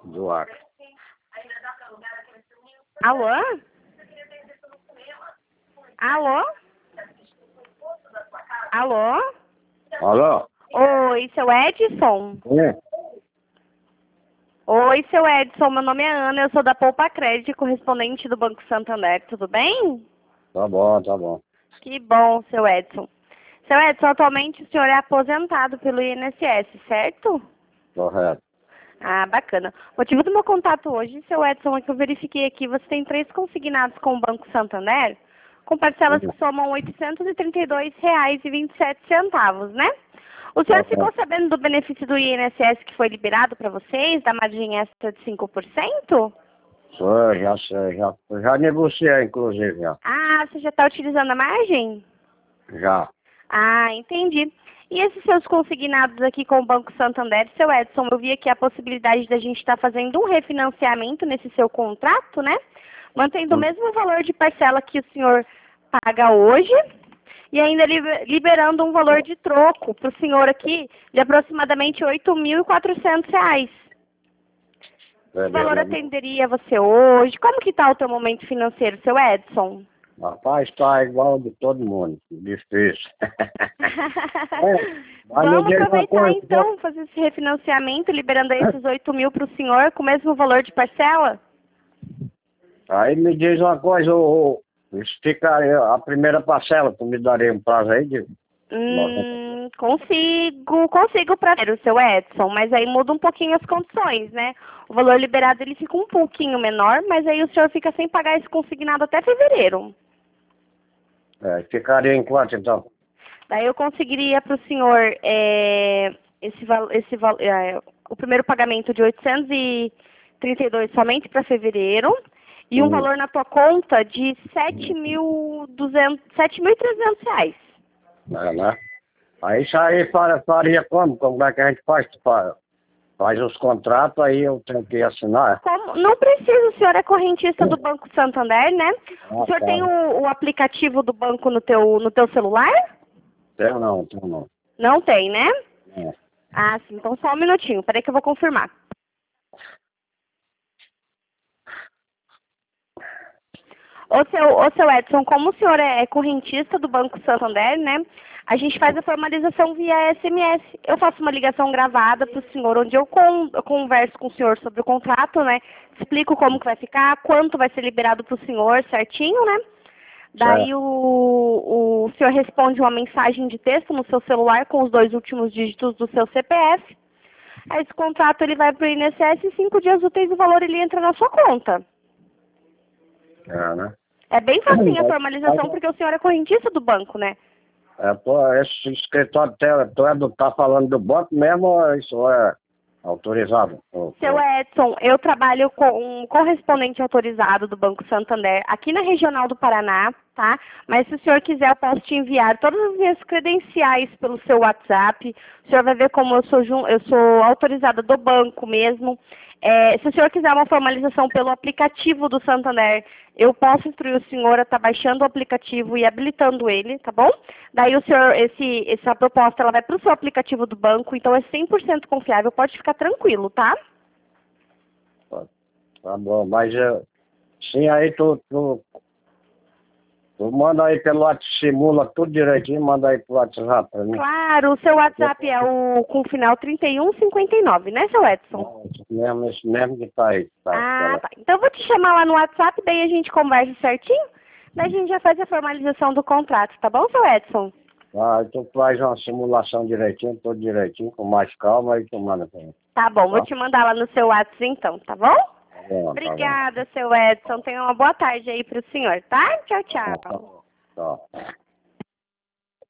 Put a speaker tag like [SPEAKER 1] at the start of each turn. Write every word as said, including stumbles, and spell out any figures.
[SPEAKER 1] do Acre.
[SPEAKER 2] Alô? Alô? Alô?
[SPEAKER 1] Alô?
[SPEAKER 2] Oi, seu Edson?
[SPEAKER 1] É.
[SPEAKER 2] Oi, seu Edson, meu nome é Ana, eu sou da Poupa Crédito, correspondente do Banco Santander, tudo bem?
[SPEAKER 1] Tá bom, tá bom.
[SPEAKER 2] Que bom, seu Edson. Seu Edson, atualmente o senhor é aposentado pelo I N S S, certo?
[SPEAKER 1] Correto.
[SPEAKER 2] Ah, bacana. O motivo do meu contato hoje, seu Edson, é que eu verifiquei aqui, você tem três consignados com o Banco Santander, com parcelas que somam oitocentos e trinta e dois reais e vinte e sete centavos, né? O senhor ficou sabendo do benefício do I N S S que foi liberado para vocês, da margem extra de cinco por cento?
[SPEAKER 1] Sou, já sei, já, já negociei, inclusive, já.
[SPEAKER 2] Ah, você já está utilizando a margem?
[SPEAKER 1] Já.
[SPEAKER 2] Ah, entendi. E esses seus consignados aqui com o Banco Santander, seu Edson, eu vi aqui a possibilidade da gente estar fazendo um refinanciamento nesse seu contrato, né? Mantendo o mesmo valor de parcela que o senhor paga hoje e ainda liberando um valor de troco para o senhor aqui de aproximadamente oito mil e quatrocentos reais. Que valor atenderia você hoje? Como que está o teu momento financeiro, seu Edson?
[SPEAKER 1] Rapaz, tá igual de todo mundo, difícil. é,
[SPEAKER 2] Vamos aproveitar então, fazer esse refinanciamento, liberando esses oito mil para o senhor com o mesmo valor de parcela?
[SPEAKER 1] Aí me diz uma coisa, o, fica a primeira parcela, tu me daria um prazo aí de...
[SPEAKER 2] Hum, consigo, consigo para o seu Edson, mas aí muda um pouquinho as condições, né? O valor liberado ele fica um pouquinho menor, mas aí o senhor fica sem pagar esse consignado até fevereiro.
[SPEAKER 1] É, ficaria em quanto então?
[SPEAKER 2] Daí eu conseguiria para o senhor é, esse, esse, é, o primeiro pagamento de oitocentos e trinta e dois somente para fevereiro e um hum. valor na tua conta de sete mil e trezentos reais.
[SPEAKER 1] É, né? Aí isso aí faria como? Como é que a gente faz? Faz os contratos, aí eu tenho que assinar?
[SPEAKER 2] Como? Não precisa, o senhor é correntista do Banco Santander, né? Ah, o senhor tá. tem o, o aplicativo do banco no teu, no teu celular?
[SPEAKER 1] Tenho não, tenho não.
[SPEAKER 2] Não tem, né?
[SPEAKER 1] É.
[SPEAKER 2] Ah, sim. Então só um minutinho, peraí que eu vou confirmar. Ô seu, ô seu Edson, como o senhor é correntista do Banco Santander, né? A gente faz a formalização via S M S. Eu faço uma ligação gravada para o senhor, onde eu, con eu converso com o senhor sobre o contrato, né? Explico como que vai ficar, quanto vai ser liberado para o senhor certinho, né? Daí o, o senhor responde uma mensagem de texto no seu celular com os dois últimos dígitos do seu C P F. Aí esse contrato ele vai para o I N S S e cinco dias úteis o valor ele entra na sua conta.
[SPEAKER 1] É, né?
[SPEAKER 2] É bem facinho a formalização porque o senhor é correntista do banco, né?
[SPEAKER 1] É, pô, esse escritório tu é do, tá falando do banco mesmo ou isso é autorizado?
[SPEAKER 2] Seu Edson, eu trabalho com um correspondente autorizado do Banco Santander aqui na Regional do Paraná, tá? Mas se o senhor quiser, eu posso te enviar todas as minhas credenciais pelo seu WhatsApp. O senhor vai ver como eu sou, eu sou autorizada do banco mesmo. É, se o senhor quiser uma formalização pelo aplicativo do Santander, eu posso instruir o senhor a estar baixando o aplicativo e habilitando ele, tá bom? Daí o senhor, esse, essa proposta ela vai para o seu aplicativo do banco, então é cem por cento confiável, pode ficar tranquilo, tá?
[SPEAKER 1] Tá bom, mas sim, aí tu, tu, tu manda aí pelo WhatsApp, simula tudo direitinho, manda aí pelo WhatsApp pra mim.
[SPEAKER 2] Claro, o seu WhatsApp é o com final trinta e um cinquenta e nove, né, seu Edson?
[SPEAKER 1] Não, mesmo, esse mesmo que tá aí. Tá,
[SPEAKER 2] ah, tá. Então eu vou te chamar lá no WhatsApp, daí a gente conversa certinho, daí a gente já faz a formalização do contrato, tá bom, seu Edson?
[SPEAKER 1] Ah, aí tu faz uma simulação direitinho, tudo direitinho, com mais calma, aí tu manda pra mim.
[SPEAKER 2] Tá bom, tá? Vou te mandar lá no seu WhatsApp então, tá bom?
[SPEAKER 1] Tá bom,
[SPEAKER 2] obrigada,
[SPEAKER 1] tá bom.
[SPEAKER 2] seu Edson. Tenha uma boa tarde aí pro senhor, tá? Tchau, tchau.
[SPEAKER 1] Tá, tá.